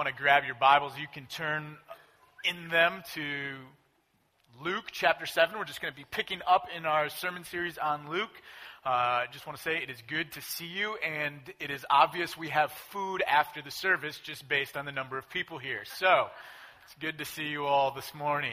want to grab your Bibles, you can turn in them to Luke chapter 7. We're just going to be picking up in our sermon series on Luke. I just want to say it is good to see you, and it is obvious we have food after the service just based on the number of people here. So, it's good to see you all this morning.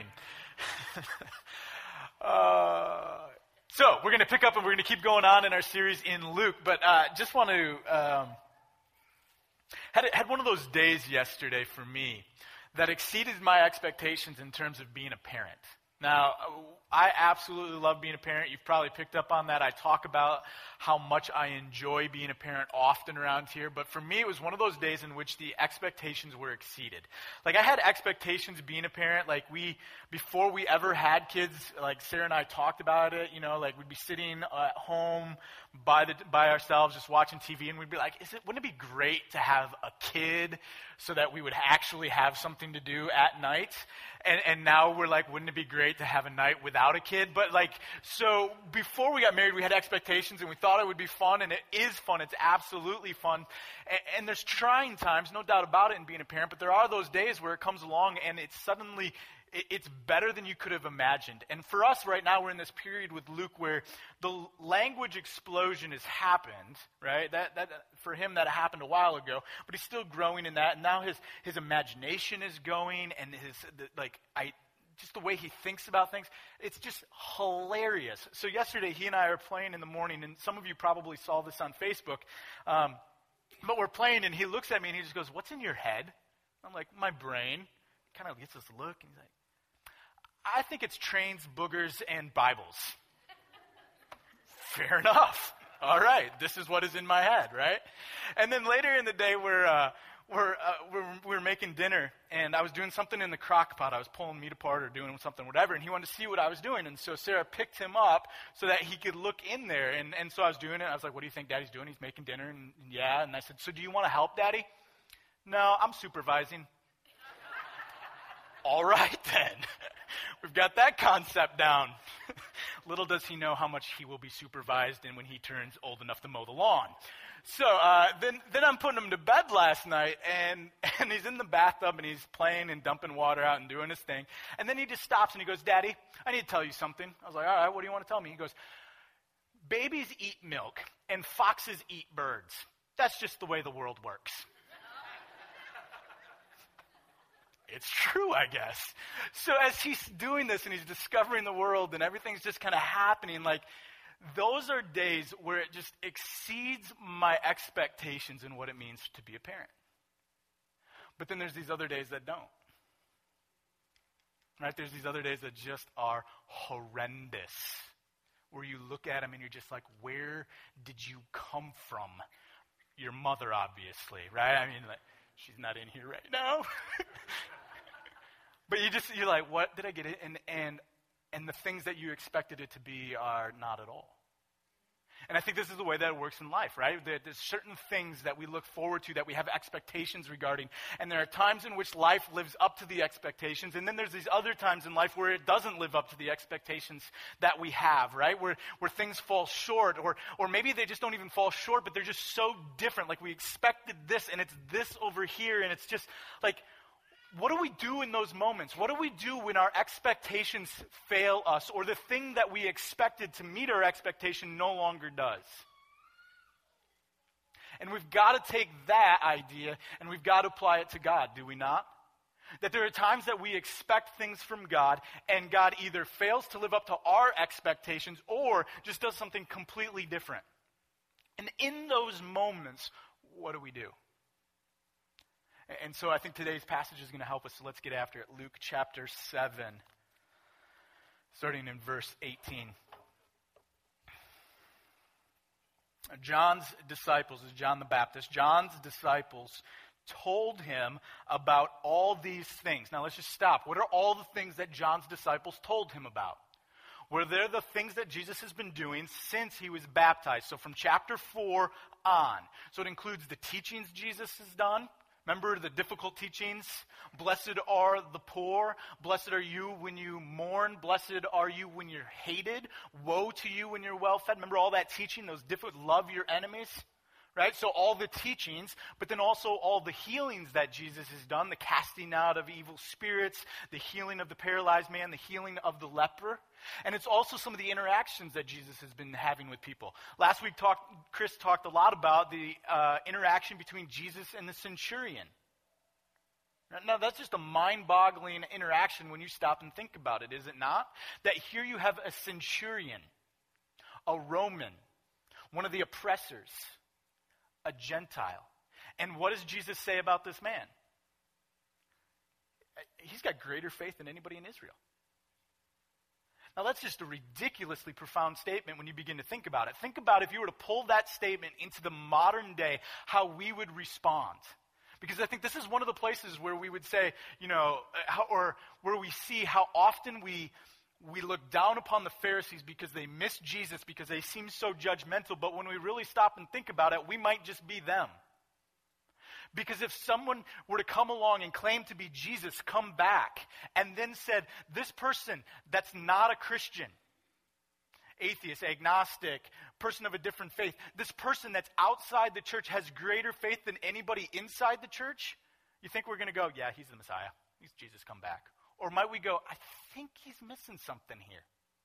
So, we're going to pick up and we're going to keep going on in our series in Luke, but just want to... Had one of those days yesterday for me that exceeded my expectations in terms of being a parent. Now, I absolutely love being a parent. You've probably picked up on that. I talk about how much I enjoy being a parent often around here. But for me, it was one of those days in which the expectations were exceeded. Like, I had expectations being a parent. Like, before we ever had kids, like Sarah and I talked about it, like we'd be sitting at home by ourselves just watching TV, and we'd be like, wouldn't it be great to have a kid so that we would actually have something to do at night? And now we're like, wouldn't it be great to have a night without a kid? But so before we got married, we had expectations, and we thought it would be fun, and it is fun. It's absolutely fun. And there's trying times, no doubt about it, in being a parent, but there are those days where it comes along, and it's better than you could have imagined. And for us right now, we're in this period with Luke where the language explosion has happened, right? That for him, that happened a while ago, but he's still growing in that. And now his imagination is going, and just the way he thinks about things, it's just hilarious. So yesterday, he and I are playing in the morning, and some of you probably saw this on Facebook, but we're playing, and he looks at me, and he just goes, "What's in your head?" I'm like, "My brain." Kind of gets this look, and he's like, "I think it's trains, boogers, and Bibles." Fair enough. All right, this is what is in my head, right? And then later in the day, we're making dinner, and I was doing something in the crock pot. I was pulling meat apart or doing something, whatever, and he wanted to see what I was doing. And so Sarah picked him up so that he could look in there. And so I was doing it. I was like, "What do you think Daddy's doing?" He's making dinner, and yeah. And I said, "So do you want to help, Daddy?" "No, I'm supervising." All right, then. We've got that concept down. Little does he know how much he will be supervised in when he turns old enough to mow the lawn. So then I'm putting him to bed last night, and he's in the bathtub, and he's playing and dumping water out and doing his thing. And then he just stops, and he goes, "Daddy, I need to tell you something." I was like, "All right, what do you want to tell me?" He goes, "Babies eat milk, and foxes eat birds. That's just the way the world works." It's true, I guess. So as he's doing this and he's discovering the world and everything's just kind of happening, those are days where it just exceeds my expectations in what it means to be a parent. But then there's these other days that don't. Right? There's these other days that just are horrendous, where you look at them and you're just like, where did you come from? Your mother, obviously, right? I mean, she's not in here right now. But you're like, what did I get it? And the things that you expected it to be are not at all. And I think this is the way that it works in life, right? There's certain things that we look forward to, that we have expectations regarding. And there are times in which life lives up to the expectations. And then there's these other times in life where it doesn't live up to the expectations that we have, right? Where things fall short, or maybe they just don't even fall short, but they're just so different. Like, we expected this, and it's this over here, and it's just like, what do we do in those moments? What do we do when our expectations fail us, or the thing that we expected to meet our expectation no longer does? And we've got to take that idea and we've got to apply it to God, do we not? That there are times that we expect things from God, and God either fails to live up to our expectations or just does something completely different. And in those moments, what do we do? And so I think today's passage is going to help us. So let's get after it. Luke chapter 7, starting in verse 18. John's disciples, is John the Baptist, John's disciples told him about all these things. Now let's just stop. What are all the things that John's disciples told him about? Were there the things that Jesus has been doing since he was baptized? So from chapter 4 on. So it includes the teachings Jesus has done. Remember the difficult teachings? Blessed are the poor. Blessed are you when you mourn. Blessed are you when you're hated. Woe to you when you're well fed. Remember all that teaching, those difficult, love your enemies, right? So all the teachings, but then also all the healings that Jesus has done, the casting out of evil spirits, the healing of the paralyzed man, the healing of the leper. And it's also some of the interactions that Jesus has been having with people. Last week, Chris talked a lot about the interaction between Jesus and the centurion. Now, that's just a mind-boggling interaction when you stop and think about it, is it not? That here you have a centurion, a Roman, one of the oppressors, a Gentile. And what does Jesus say about this man? He's got greater faith than anybody in Israel. Now, that's just a ridiculously profound statement when you begin to think about it. Think about if you were to pull that statement into the modern day, how we would respond. Because I think this is one of the places where we would say, or where we see how often we look down upon the Pharisees because they miss Jesus, because they seem so judgmental. But when we really stop and think about it, we might just be them. Because if someone were to come along and claim to be Jesus, come back, and then said, this person that's not a Christian, atheist, agnostic, person of a different faith, this person that's outside the church has greater faith than anybody inside the church, you think we're going to go, yeah, he's the Messiah. He's Jesus, come back. Or might we go, I think he's missing something here.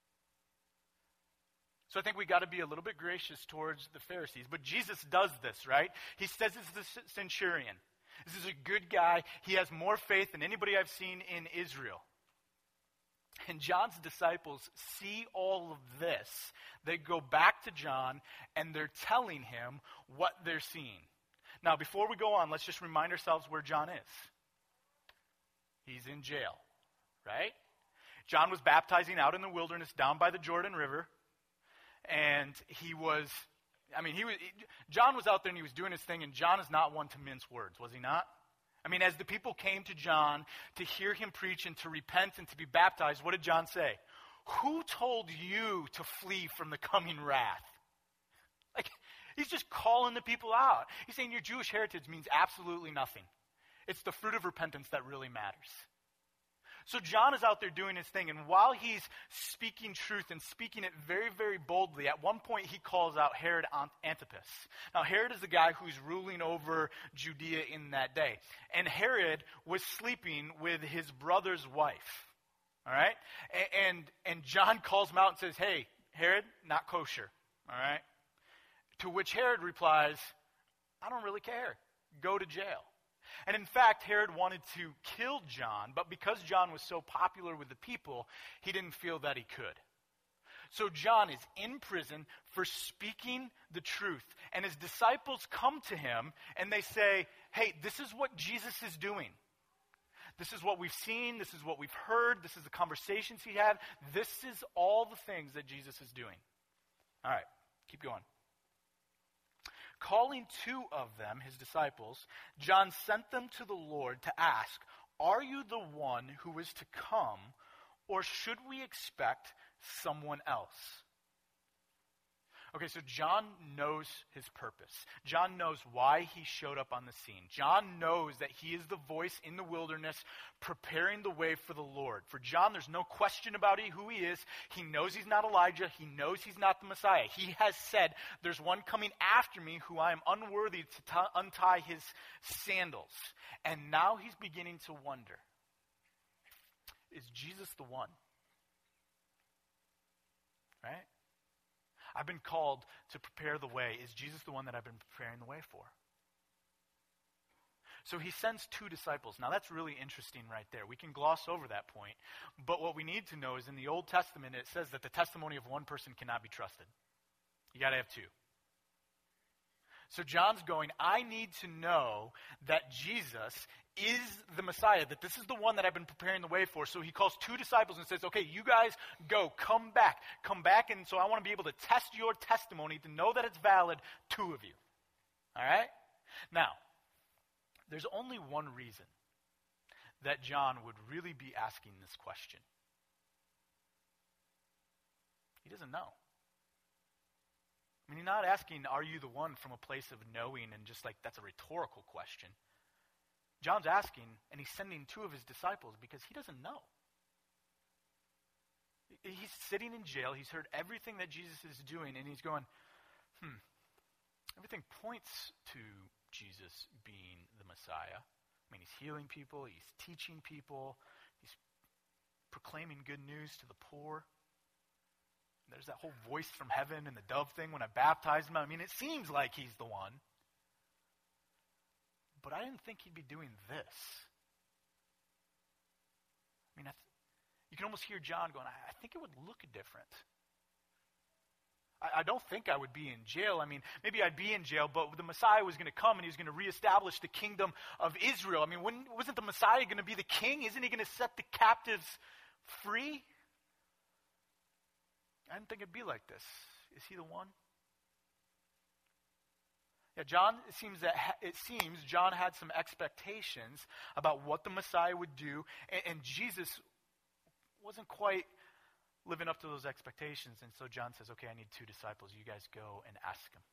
So I think we got to be a little bit gracious towards the Pharisees. But Jesus does this, right? He says it's the centurion. This is a good guy. He has more faith than anybody I've seen in Israel. And John's disciples see all of this. They go back to John, and they're telling him what they're seeing. Now, before we go on, let's just remind ourselves where John is. He's in jail, right? John was baptizing out in the wilderness down by the Jordan River. And John was out there and he was doing his thing, and John is not one to mince words, was he not? I mean, as the people came to John to hear him preach and to repent and to be baptized, what did John say? Who told you to flee from the coming wrath? Like, he's just calling the people out. He's saying your Jewish heritage means absolutely nothing. It's the fruit of repentance that really matters. So John is out there doing his thing, and while he's speaking truth and speaking it very, very boldly, at one point he calls out Herod Antipas. Now, Herod is the guy who's ruling over Judea in that day. And Herod was sleeping with his brother's wife. All right? And John calls him out and says, hey, Herod, not kosher. All right? To which Herod replies, I don't really care. Go to jail. And in fact, Herod wanted to kill John, but because John was so popular with the people, he didn't feel that he could. So John is in prison for speaking the truth. And his disciples come to him and they say, hey, this is what Jesus is doing. This is what we've seen. This is what we've heard. This is the conversations he had. This is all the things that Jesus is doing. All right, keep going. Calling two of them, his disciples, John sent them to the Lord to ask, are you the one who is to come, or should we expect someone else? Okay, so John knows his purpose. John knows why he showed up on the scene. John knows that he is the voice in the wilderness preparing the way for the Lord. For John, there's no question about who he is. He knows he's not Elijah. He knows he's not the Messiah. He has said, there's one coming after me who I am unworthy to untie his sandals. And now he's beginning to wonder, is Jesus the one? Right? I've been called to prepare the way. Is Jesus the one that I've been preparing the way for? So he sends two disciples. Now that's really interesting right there. We can gloss over that point. But what we need to know is in the Old Testament, it says that the testimony of one person cannot be trusted. You got to have two. So John's going, I need to know that Jesus is the Messiah, that this is the one that I've been preparing the way for. So he calls two disciples and says, okay, you guys go, come back. And so I want to be able to test your testimony to know that it's valid, two of you. All right? Now, there's only one reason that John would really be asking this question. He doesn't know. I mean, he's not asking, are you the one, from a place of knowing and just like that's a rhetorical question. John's asking, and he's sending two of his disciples because he doesn't know. He's sitting in jail. He's heard everything that Jesus is doing, and he's going, Everything points to Jesus being the Messiah. I mean, he's healing people, he's teaching people, he's proclaiming good news to the poor. There's that whole voice from heaven and the dove thing when I baptized him. I mean, it seems like he's the one. But I didn't think he'd be doing this. I mean, you can almost hear John going, I think it would look different. I don't think I would be in jail. I mean, maybe I'd be in jail, but the Messiah was going to come and he was going to reestablish the kingdom of Israel. I mean, wasn't the Messiah going to be the king? Isn't he going to set the captives free? I didn't think it'd be like this. Is he the one? Yeah, it seems John had some expectations about what the Messiah would do, and Jesus wasn't quite living up to those expectations. And so John says, okay, I need 2 disciples. You guys go and ask him.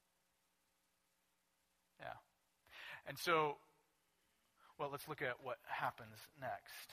Yeah. And so, well, let's look at what happens next.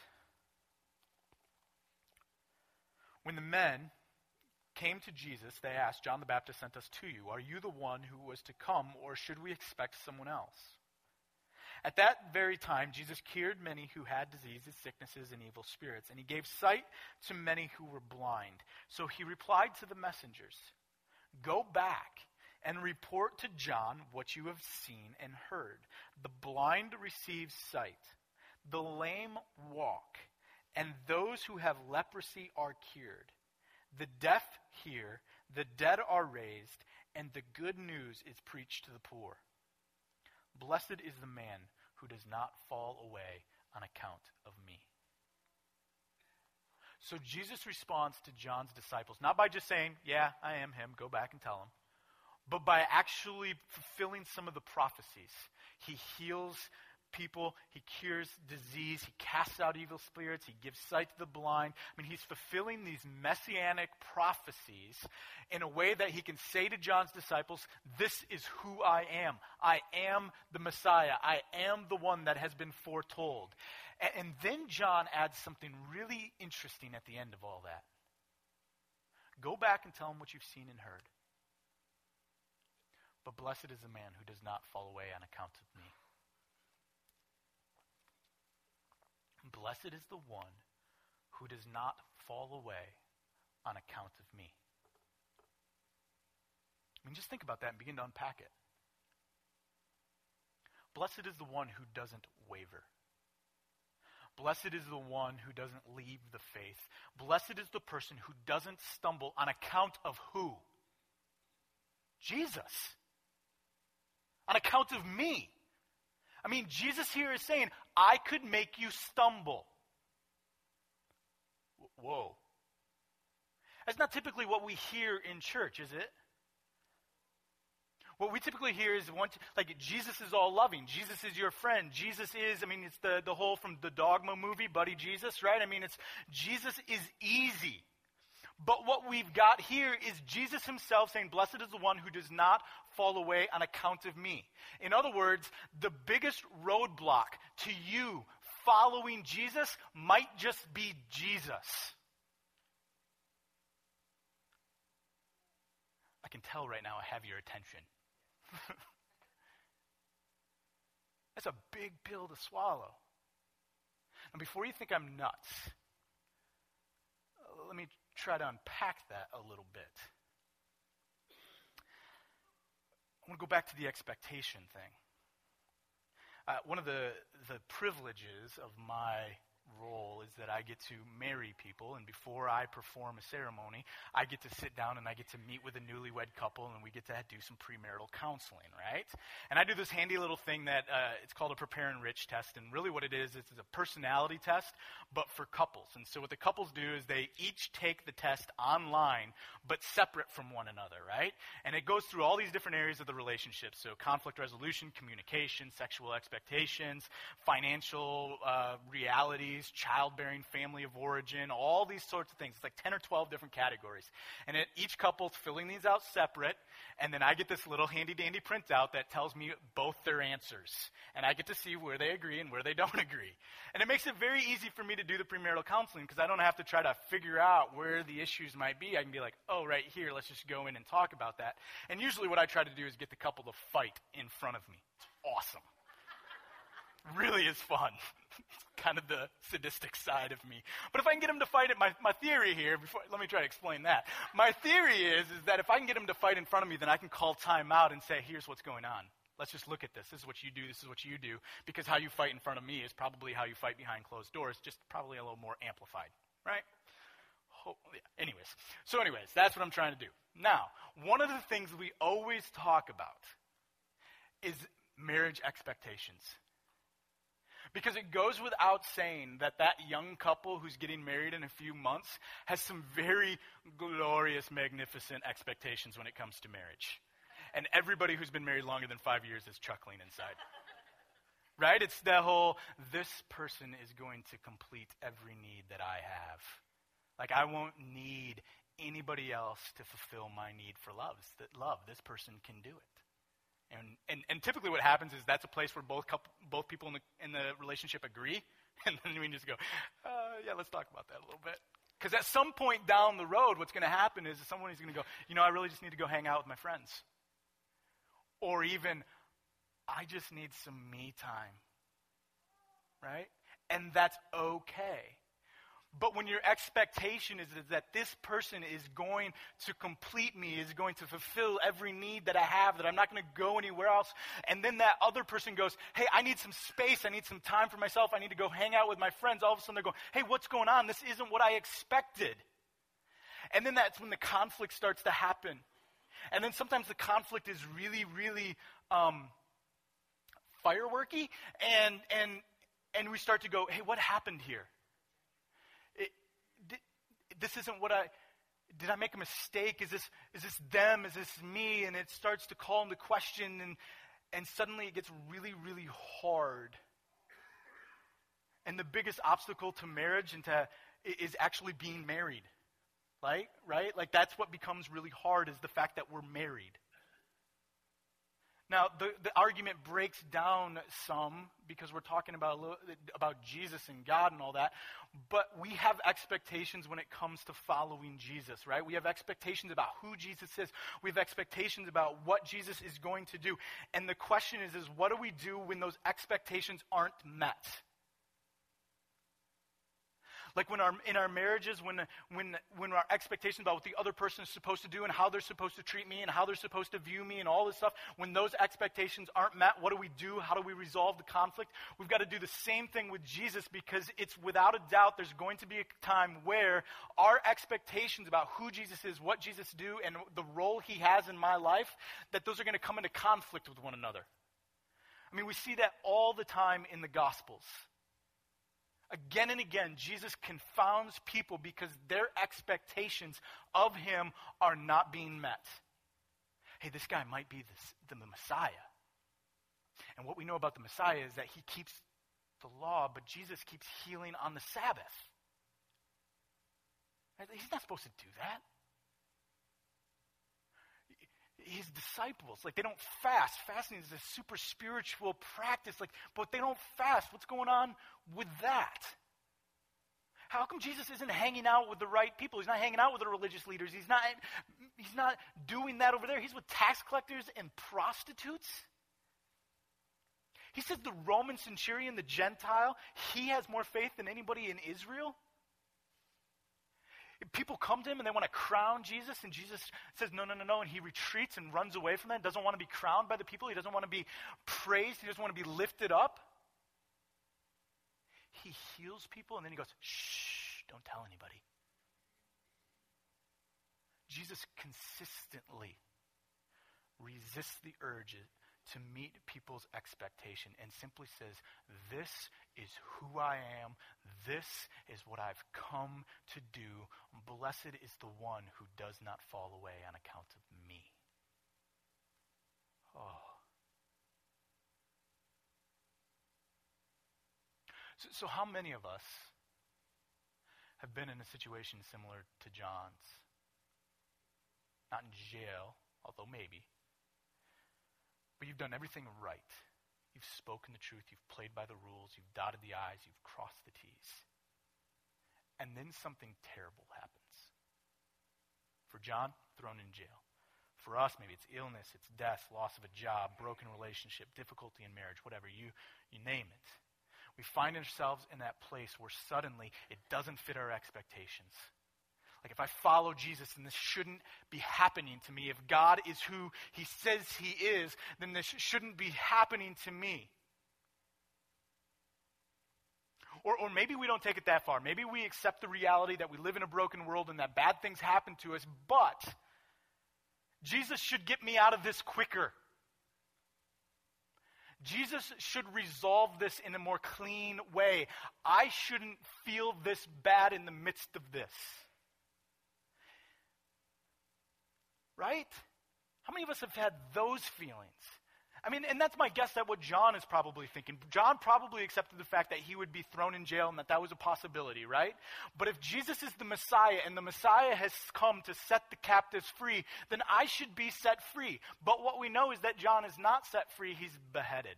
When the men came to Jesus, they asked, John the Baptist sent us to you. Are you the one who was to come, or should we expect someone else? At that very time, Jesus cured many who had diseases, sicknesses, and evil spirits, and he gave sight to many who were blind. So he replied to the messengers, go back and report to John what you have seen and heard. The blind receive sight, the lame walk, and those who have leprosy are cured. The deaf hear, the dead are raised, and the good news is preached to the poor. Blessed is the man who does not fall away on account of me. So Jesus responds to John's disciples, not by just saying, yeah, I am him, go back and tell him, but by actually fulfilling some of the prophecies. He heals people, he cures disease, he casts out evil spirits, he gives sight to the blind. I mean, he's fulfilling these messianic prophecies in a way that he can say to John's disciples, this is who I am. I am the Messiah. I am the one that has been foretold. And then John adds something really interesting at the end of all that. Go back and tell him what you've seen and heard. But blessed is the man who does not fall away on account of me. Blessed is the one who does not fall away on account of me. I mean, just think about that and begin to unpack it. Blessed is the one who doesn't waver. Blessed is the one who doesn't leave the faith. Blessed is the person who doesn't stumble on account of who? Jesus. On account of me. I mean, Jesus here is saying, I could make you stumble. Whoa. That's not typically what we hear in church, is it? What we typically hear is, Jesus is all loving. Jesus is your friend. Jesus is, it's the whole from the Dogma movie, Buddy Jesus, right? It's Jesus is easy. But what we've got here is Jesus himself saying, blessed is the one who does not fall away on account of me. In other words, the biggest roadblock to you following Jesus might just be Jesus. I can tell right now I have your attention. That's a big pill to swallow. And before you think I'm nuts, let me try to unpack that a little bit. I want to go back to the expectation thing. One of the privileges of my role is that I get to marry people, and before I perform a ceremony, I get to sit down and I get to meet with a newlywed couple, and we get to do some premarital counseling, right? And I do this handy little thing that it's called a Prepare and Rich test, and really what it is a personality test, but for couples. And so what the couples do is they each take the test online, but separate from one another, right? And it goes through all these different areas of the relationship, so conflict resolution, communication, sexual expectations, financial realities, abilities, childbearing, family of origin, all these sorts of things. It's like 10 or 12 different categories. And each couple's filling these out separate, and then I get this little handy-dandy printout that tells me both their answers. And I get to see where they agree and where they don't agree. And it makes it very easy for me to do the premarital counseling because I don't have to try to figure out where the issues might be. I can be like, oh, right here, let's just go in and talk about that. And usually what I try to do is get the couple to fight in front of me. It's awesome. Really is fun. It's kind of the sadistic side of me. But if I can get them to fight it, my theory here, let me try to explain that. My theory is that if I can get them to fight in front of me, then I can call time out and say, here's what's going on. Let's just look at this. This is what you do. This is what you do. Because how you fight in front of me is probably how you fight behind closed doors, just probably a little more amplified, right? Anyways, that's what I'm trying to do. Now, one of the things we always talk about is marriage expectations. Because it goes without saying that young couple who's getting married in a few months has some very glorious, magnificent expectations when it comes to marriage. And everybody who's been married longer than 5 years is chuckling inside. Right? It's the whole, this person is going to complete every need that I have. Like, I won't need anybody else to fulfill my need for love. This person can do it. And typically what happens is that's a place where both people in the relationship agree, and then we just go, yeah, let's talk about that a little bit. Because at some point down the road, what's going to happen is someone is going to go, I really just need to go hang out with my friends. Or even, I just need some me time. Right? And that's okay. But when your expectation is that this person is going to complete me, is going to fulfill every need that I have, that I'm not going to go anywhere else, and then that other person goes, hey, I need some space, I need some time for myself, I need to go hang out with my friends, all of a sudden they're going, hey, what's going on? This isn't what I expected. And then that's when the conflict starts to happen. And then sometimes the conflict is really, really fireworky, and we start to go, hey, what happened here? This isn't did I make a mistake? Is this them? Is this me? And it starts to call into question, and suddenly it gets really, really hard. And the biggest obstacle to marriage is actually being married. Right? Like that's what becomes really hard, is the fact that we're married. Now, the argument breaks down some because we're talking about Jesus and God and all that, but we have expectations when it comes to following Jesus, right? We have expectations about who Jesus is. We have expectations about what Jesus is going to do. And the question is what do we do when those expectations aren't met? Like in our marriages, when our expectations about what the other person is supposed to do and how they're supposed to treat me and how they're supposed to view me and all this stuff, when those expectations aren't met, what do? How do we resolve the conflict? We've got to do the same thing with Jesus, because it's without a doubt there's going to be a time where our expectations about who Jesus is, what Jesus do, and the role he has in my life, that those are going to come into conflict with one another. I mean, we see that all the time in the Gospels. Again and again, Jesus confounds people because their expectations of him are not being met. Hey, this guy might be the Messiah. And what we know about the Messiah is that he keeps the law, but Jesus keeps healing on the Sabbath. He's not supposed to do that. His disciples, they don't fast. Fasting is a super spiritual practice, but they don't fast. What's going on with that? How come Jesus isn't hanging out with the right people? He's not hanging out with the religious leaders. He's not doing that over there. He's with tax collectors and prostitutes. He says the Roman centurion, the Gentile, he has more faith than anybody in Israel. People come to him and they want to crown Jesus, and Jesus says, no, and he retreats and runs away from them, doesn't want to be crowned by the people, he doesn't want to be praised, he doesn't want to be lifted up. He heals people, and then he goes, shh, don't tell anybody. Jesus consistently resists the urge to meet people's expectation and simply says, this is who I am. This is what I've come to do. Blessed is the one who does not fall away on account of me. Oh. So how many of us have been in a situation similar to John's? Not in jail, although maybe. But you've done everything right. You've spoken the truth. You've played by the rules. You've dotted the I's. You've crossed the T's. And then something terrible happens. For John, thrown in jail. For us, maybe it's illness, it's death, loss of a job, broken relationship, difficulty in marriage, whatever, you name it. We find ourselves in that place where suddenly it doesn't fit our expectations. Like if I follow Jesus, then this shouldn't be happening to me. If God is who he says he is, then this shouldn't be happening to me. Or maybe we don't take it that far. Maybe we accept the reality that we live in a broken world and that bad things happen to us, but Jesus should get me out of this quicker. Jesus should resolve this in a more clean way. I shouldn't feel this bad in the midst of this. Right? How many of us have had those feelings? I mean, and that's my guess at what John is probably thinking. John probably accepted the fact that he would be thrown in jail and that was a possibility, right? But if Jesus is the Messiah and the Messiah has come to set the captives free, then I should be set free. But what we know is that John is not set free, he's beheaded.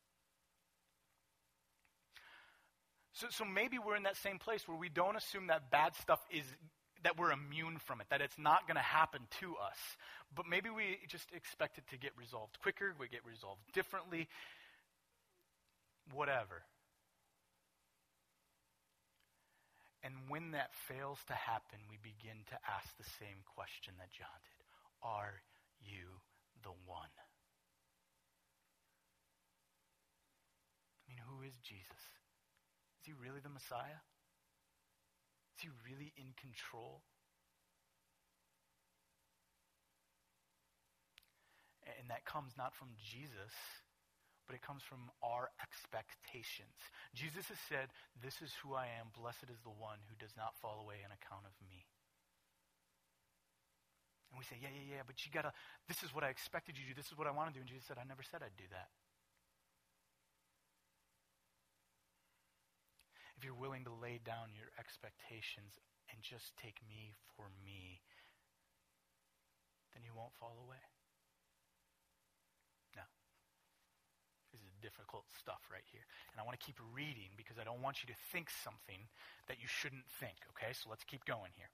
So maybe we're in that same place where we don't assume that bad stuff is, that we're immune from it, that it's not going to happen to us. But maybe we just expect it to get resolved quicker, we get resolved differently, whatever. And when that fails to happen, we begin to ask the same question that John did. Are you the one? I mean, who is Jesus? Is he really the Messiah? Is he really in control? And that comes not from Jesus, but it comes from our expectations. Jesus has said, this is who I am, blessed is the one who does not fall away on account of me. And we say, yeah, but you gotta, this is what I expected you to do, this is what I want to do. And Jesus said, I never said I'd do that. If you're willing to lay down your expectations and just take me for me, then you won't fall away. Now, this is difficult stuff right here. And I want to keep reading because I don't want you to think something that you shouldn't think, okay? So let's keep going here.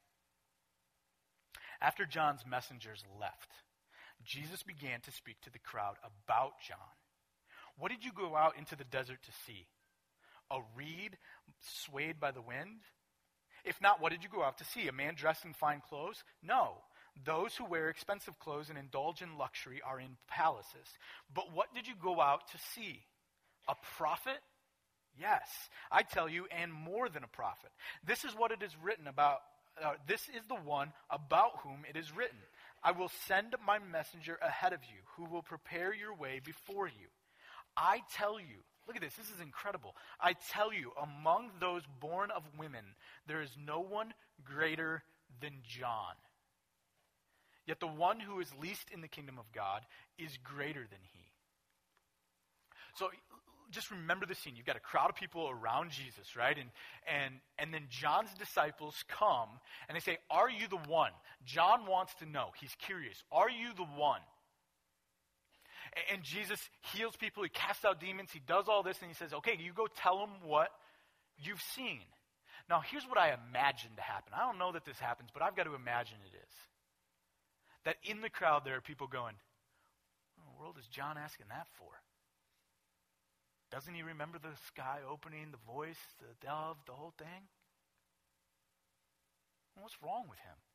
After John's messengers left, Jesus began to speak to the crowd about John. What did you go out into the desert to see? A reed swayed by the wind? If not, what did you go out to see? A man dressed in fine clothes? No. Those who wear expensive clothes and indulge in luxury are in palaces. But what did you go out to see? A prophet? Yes, I tell you, and more than a prophet. This is what it is written about. This is the one about whom it is written. I will send my messenger ahead of you, who will prepare your way before you. I tell you, look at this, this is incredible. I tell you, among those born of women, there is no one greater than John. Yet the one who is least in the kingdom of God is greater than he. So just remember the scene. You've got a crowd of people around Jesus, right? And then John's disciples come and they say, are you the one? John wants to know. He's curious. Are you the one? And Jesus heals people, he casts out demons, he does all this, and he says, okay, you go tell them what you've seen. Now, here's what I imagine to happen. I don't know that this happens, but I've got to imagine it is. That in the crowd there are people going, what in the world is John asking that for? Doesn't he remember the sky opening, the voice, the dove, the whole thing? What's wrong with him?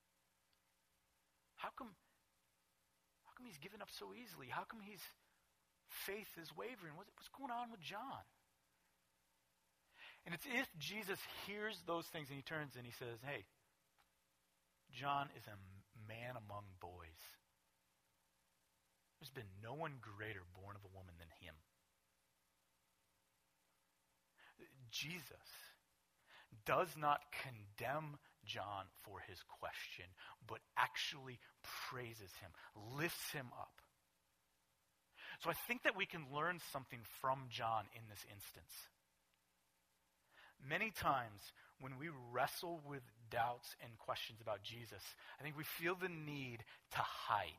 How come he's giving up so easily? How come his faith is wavering? What's going on with John? And it's if Jesus hears those things and he turns and he says, hey, John is a man among boys. There's been no one greater born of a woman than him. Jesus does not condemn John for his question, but actually praises him, lifts him up. So I think that we can learn something from John in this instance. Many times when we wrestle with doubts and questions about Jesus, I think we feel the need to hide.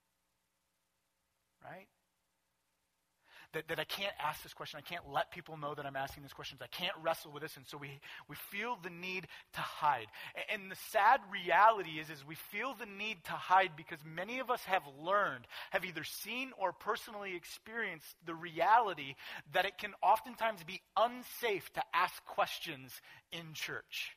Right? That I can't ask this question. I can't let people know that I'm asking these questions. I can't wrestle with this. And so we feel the need to hide. And the sad reality is we feel the need to hide because many of us have learned, have either seen or personally experienced the reality that it can oftentimes be unsafe to ask questions in church.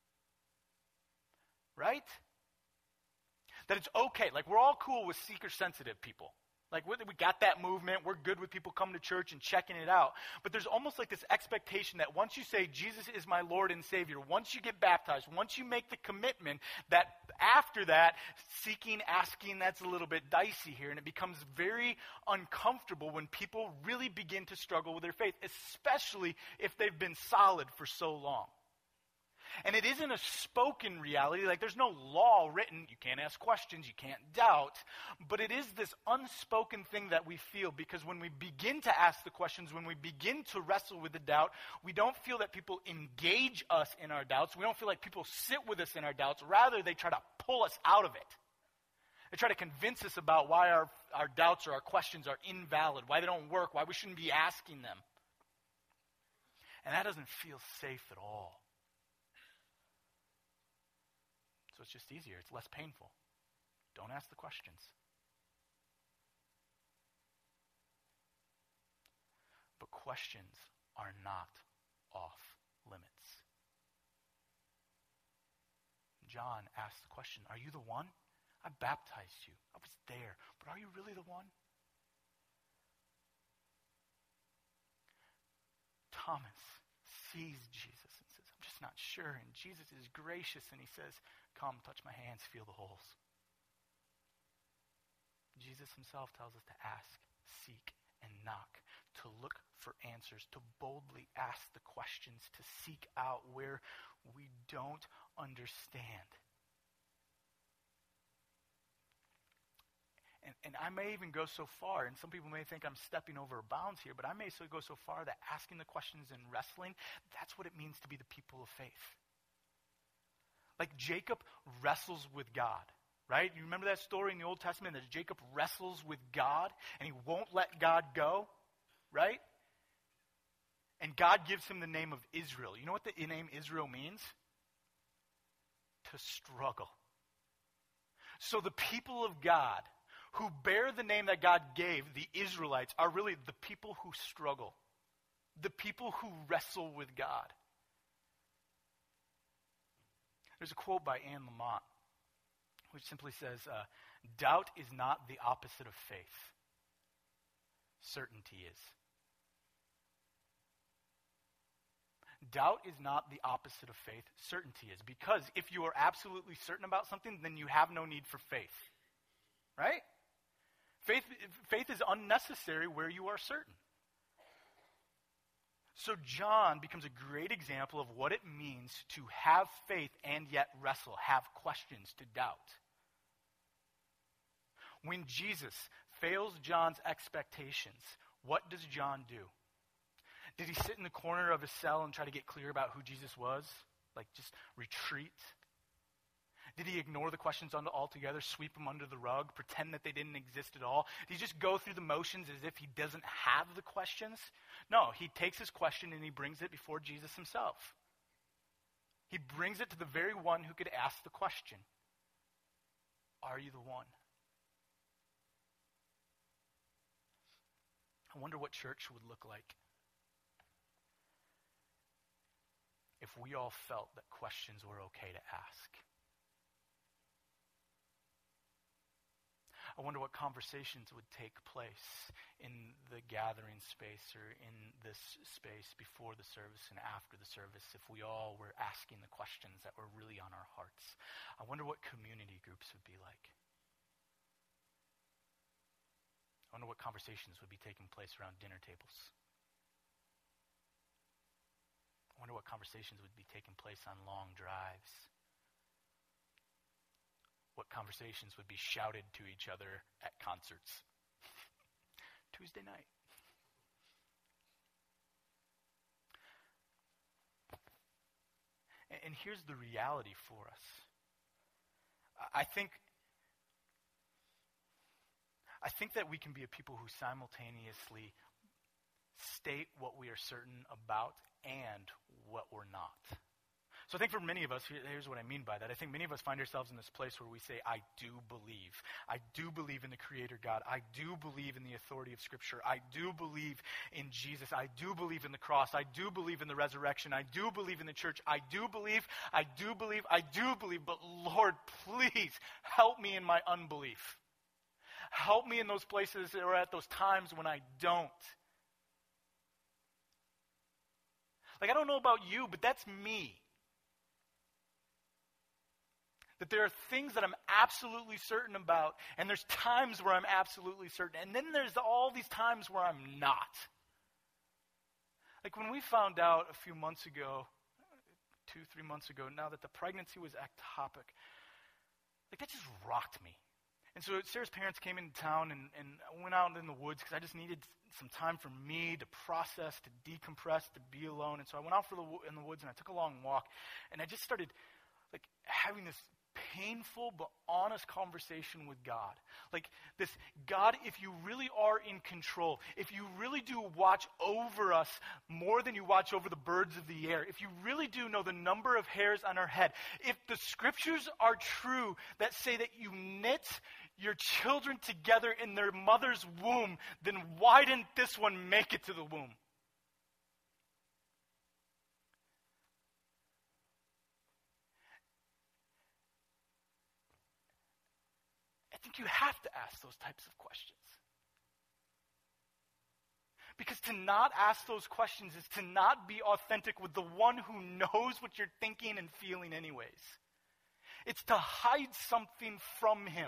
Right? That it's okay. Like, we're all cool with seeker-sensitive people. Like, we got that movement. We're good with people coming to church and checking it out. But there's almost like this expectation that once you say, Jesus is my Lord and Savior, once you get baptized, once you make the commitment, that after that, seeking, asking, that's a little bit dicey here. And it becomes very uncomfortable when people really begin to struggle with their faith, especially if they've been solid for so long. And it isn't a spoken reality, like there's no law written, you can't ask questions, you can't doubt, but it is this unspoken thing that we feel because when we begin to ask the questions, when we begin to wrestle with the doubt, we don't feel that people engage us in our doubts, we don't feel like people sit with us in our doubts, rather they try to pull us out of it. They try to convince us about why our doubts or our questions are invalid, why they don't work, why we shouldn't be asking them. And that doesn't feel safe at all. So it's just easier. It's less painful. Don't ask the questions. But questions are not off limits. John asked the question, are you the one? I baptized you. I was there. But are you really the one? Thomas sees Jesus and says, I'm just not sure. And Jesus is gracious and he says, come, touch my hands, feel the holes. Jesus himself tells us to ask, seek, and knock, to look for answers, to boldly ask the questions, to seek out where we don't understand. And I may even go so far, and some people may think I'm stepping over bounds here, but I may go so far that asking the questions and wrestling, that's what it means to be the people of faith. Like Jacob wrestles with God, right? You remember that story in the Old Testament that Jacob wrestles with God and he won't let God go, right? And God gives him the name of Israel. You know what the name Israel means? To struggle. So the people of God who bear the name that God gave, the Israelites, are really the people who struggle, the people who wrestle with God. There's a quote by Anne Lamott, which simply says, doubt is not the opposite of faith. Certainty is. Doubt is not the opposite of faith. Certainty is. Because if you are absolutely certain about something, then you have no need for faith. Right? Faith is unnecessary where you are certain. So John becomes a great example of what it means to have faith and yet wrestle, have questions, to doubt. When Jesus fails John's expectations, what does John do? Did he sit in the corner of his cell and try to get clear about who Jesus was? Like just retreat? Did he ignore the questions altogether, sweep them under the rug, pretend that they didn't exist at all? Did he just go through the motions as if he doesn't have the questions? No, he takes his question and he brings it before Jesus himself. He brings it to the very one who could ask the question. Are you the one? I wonder what church would look like if we all felt that questions were okay to ask. I wonder what conversations would take place in the gathering space or in this space before the service and after the service if we all were asking the questions that were really on our hearts. I wonder what community groups would be like. I wonder what conversations would be taking place around dinner tables. I wonder what conversations would be taking place on long drives. What conversations would be shouted to each other at concerts. Tuesday night. And here's the reality for us. I think that we can be a people who simultaneously state what we are certain about and what we're not. So I think for many of us, here's what I mean by that. I think many of us find ourselves in this place where we say, I do believe. I do believe in the Creator God. I do believe in the authority of Scripture. I do believe in Jesus. I do believe in the cross. I do believe in the resurrection. I do believe in the church. I do believe. But Lord, please help me in my unbelief. Help me in those places or at those times when I don't. Like, I don't know about you, but that's me. That there are things that I'm absolutely certain about, and there's times where I'm absolutely certain, and then there's all these times where I'm not. Like when we found out a few months ago, 2-3 months ago now, that the pregnancy was ectopic, like that just rocked me. And so Sarah's parents came into town and went out in the woods because I just needed some time for me to process, to decompress, to be alone. And so I went out in the woods and I took a long walk, and I just started like having this painful but honest conversation with God. Like this, God, if you really are in control, if you really do watch over us more than you watch over the birds of the air, if you really do know the number of hairs on our head, if the scriptures are true that say that you knit your children together in their mother's womb, then why didn't this one make it to the womb? I think you have to ask those types of questions. Because to not ask those questions is to not be authentic with the one who knows what you're thinking and feeling anyways. It's to hide something from him.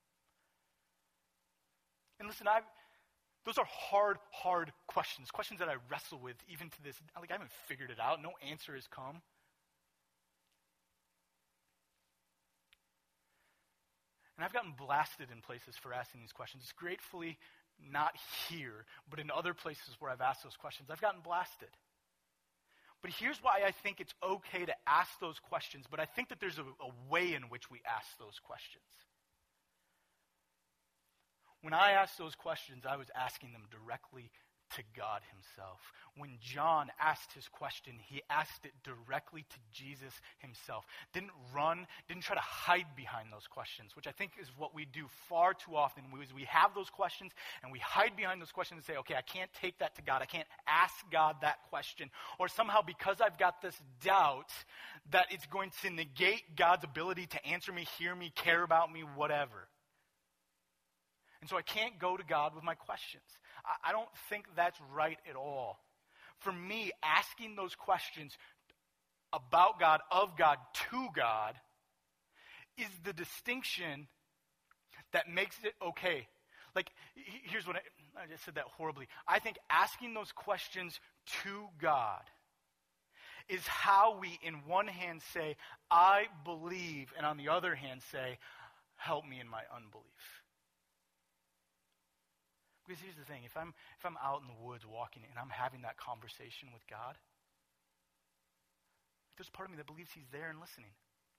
And listen, those are hard questions that I wrestle with even to this. Like, I haven't figured it out. No answer has come. And I've gotten blasted in places for asking these questions. It's gratefully not here, but in other places where I've asked those questions, I've gotten blasted. But here's why I think it's okay to ask those questions, but I think that there's a way in which we ask those questions. When I asked those questions, I was asking them directly to God himself. When John asked his question, he asked it directly to Jesus himself. Didn't run, didn't try to hide behind those questions, which I think is what we do far too often. We have those questions and we hide behind those questions and say, okay, I can't take that to God. I can't ask God that question. Or somehow because I've got this doubt that it's going to negate God's ability to answer me, hear me, care about me, whatever. And so I can't go to God with my questions. I don't think that's right at all. For me, asking those questions about God, of God, to God, is the distinction that makes it okay. Like, here's what I just said that horribly. I think asking those questions to God is how we, in one hand, say, I believe, and on the other hand, say, help me in my unbelief. Because here's the thing, if I'm out in the woods walking and I'm having that conversation with God, there's part of me that believes he's there and listening.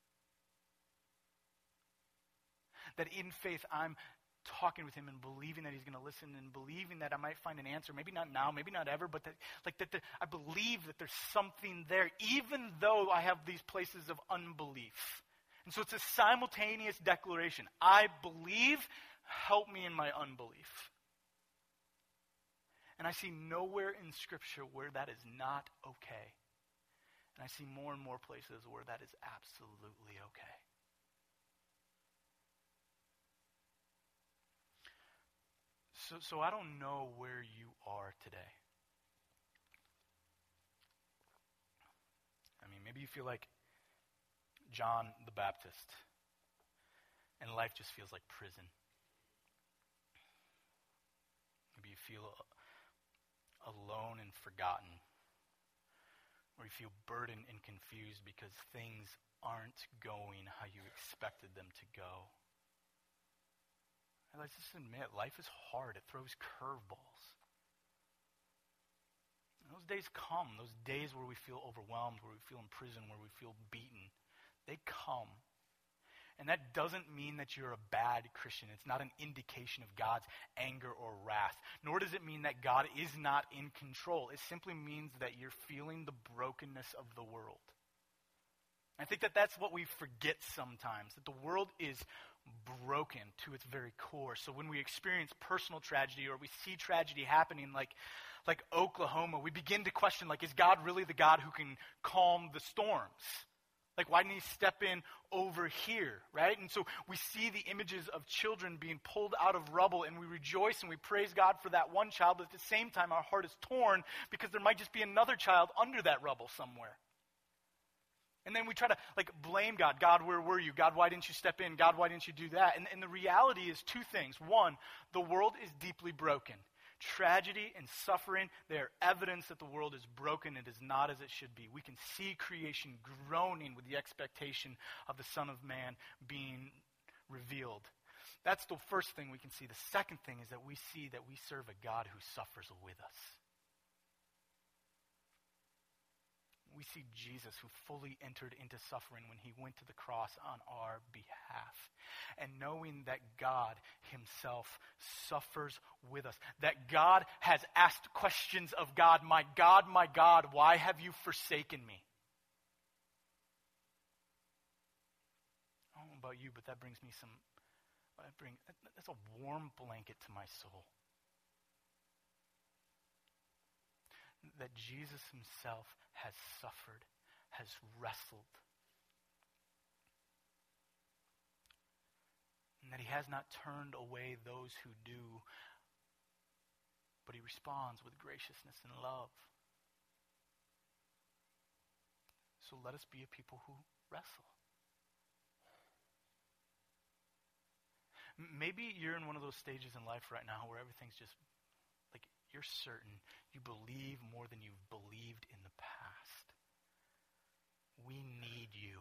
That in faith I'm talking with him and believing that he's going to listen and believing that I might find an answer, maybe not now, maybe not ever, but I believe that there's something there, even though I have these places of unbelief. And so it's a simultaneous declaration. I believe, help me in my unbelief. And I see nowhere in Scripture where that is not okay. And I see more and more places where that is absolutely okay. So I don't know where you are today. I mean, maybe you feel like John the Baptist, and life just feels like prison. Maybe you feel alone and forgotten, or you feel burdened and confused because things aren't going how you expected them to go. And let's just admit, life is hard. It throws curveballs. And those days come, those days where we feel overwhelmed, where we feel imprisoned, where we feel beaten. They come. And that doesn't mean that you're a bad Christian. It's not an indication of God's anger or wrath. Nor does it mean that God is not in control. It simply means that you're feeling the brokenness of the world. I think that that's what we forget sometimes, that the world is broken to its very core. So when we experience personal tragedy or we see tragedy happening like Oklahoma, we begin to question, is God really the God who can calm the storms? Why didn't he step in over here, right? And so we see the images of children being pulled out of rubble, and we rejoice and we praise God for that one child, but at the same time our heart is torn because there might just be another child under that rubble somewhere. And then we try to blame God. God, where were you? God, why didn't you step in? God, why didn't you do that? And the reality is two things. One, the world is deeply broken. Tragedy and suffering, they are evidence that the world is broken and is not as it should be. We can see creation groaning with the expectation of the Son of Man being revealed. That's the first thing we can see. The second thing is that we see that we serve a God who suffers with us. We see Jesus who fully entered into suffering when he went to the cross on our behalf. And knowing that God himself suffers with us, that God has asked questions of God, my God, why have you forsaken me? I don't know about you, but that brings me that's a warm blanket to my soul. That Jesus himself has suffered, has wrestled. And that he has not turned away those who do, but he responds with graciousness and love. So let us be a people who wrestle. Maybe you're in one of those stages in life right now where everything's just you're certain you believe more than you've believed in the past. We need you.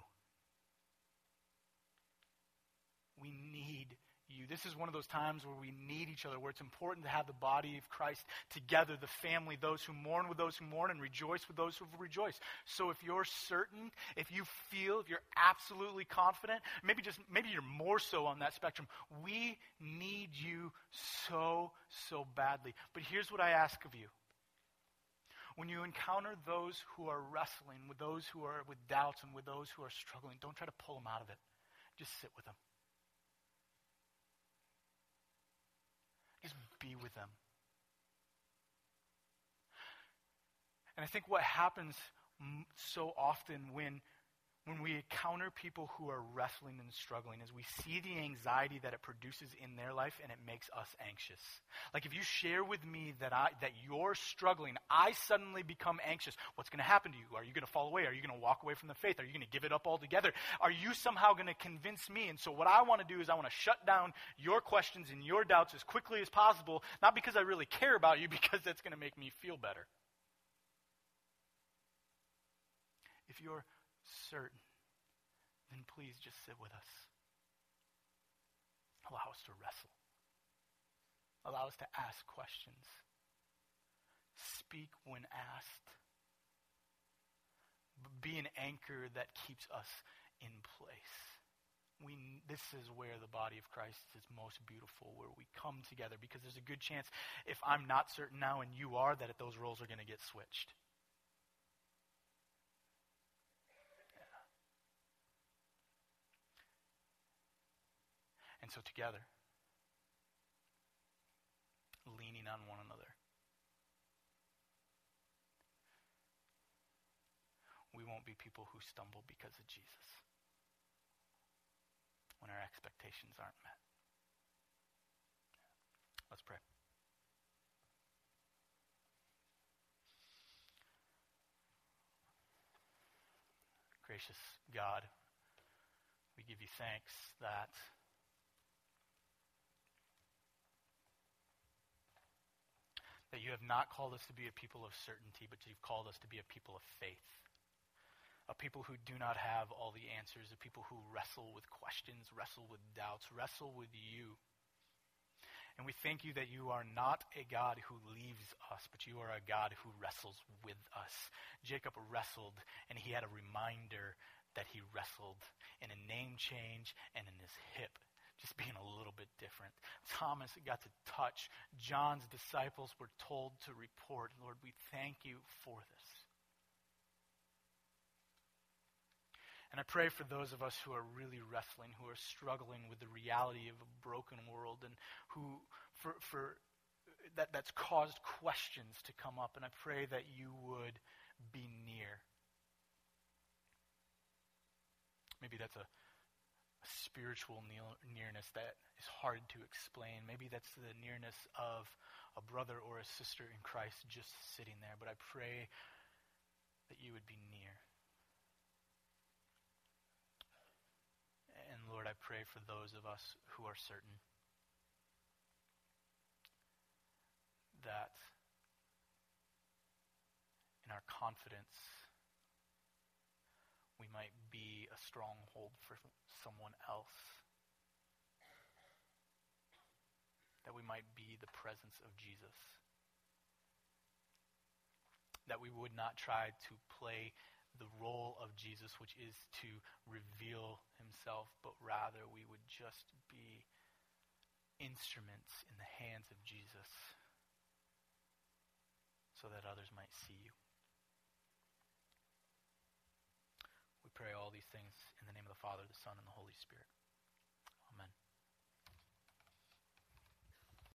We need you. This is one of those times where we need each other, where it's important to have the body of Christ together, the family, those who mourn with those who mourn and rejoice with those who rejoice. So if you're certain, if you feel, if you're absolutely confident, maybe you're more so on that spectrum, we need you so badly. But here's what I ask of you. When you encounter those who are wrestling, with those who are with doubts and with those who are struggling, don't try to pull them out of it. Just sit with them. Just be with them. And I think what happens so often when we encounter people who are wrestling and struggling is we see the anxiety that it produces in their life, and it makes us anxious. If you share with me that you're struggling, I suddenly become anxious. What's going to happen to you? Are you going to fall away? Are you going to walk away from the faith? Are you going to give it up altogether? Are you somehow going to convince me? And so what I want to do is I want to shut down your questions and your doubts as quickly as possible, not because I really care about you, because that's going to make me feel better. If you're certain, then please just sit with us. Allow us to wrestle. Allow us to ask questions. Speak when asked. Be an anchor that keeps us in place. This is where the body of Christ is most beautiful, where we come together, because there's a good chance if I'm not certain now and you are, that those roles are going to get switched. And so together, leaning on one another, we won't be people who stumble because of Jesus when our expectations aren't met. Let's pray. Gracious God, we give you thanks that you have not called us to be a people of certainty, but you've called us to be a people of faith. A people who do not have all the answers, a people who wrestle with questions, wrestle with doubts, wrestle with you. And we thank you that you are not a God who leaves us, but you are a God who wrestles with us. Jacob wrestled, and he had a reminder that he wrestled in a name change and in his hip, just being a little bit different. Thomas got to touch. John's disciples were told to report. Lord, we thank you for this. And I pray for those of us who are really wrestling, who are struggling with the reality of a broken world, and who that's caused questions to come up. And I pray that you would be near. Maybe that's a spiritual nearness that is hard to explain. Maybe that's the nearness of a brother or a sister in Christ just sitting there. But I pray that you would be near. And Lord, I pray for those of us who are certain that in our confidence we might be a stronghold for someone else. That we might be the presence of Jesus. That we would not try to play the role of Jesus, which is to reveal himself, but rather we would just be instruments in the hands of Jesus so that others might see you. We pray all these things in the name of the Father, the Son, and the Holy Spirit.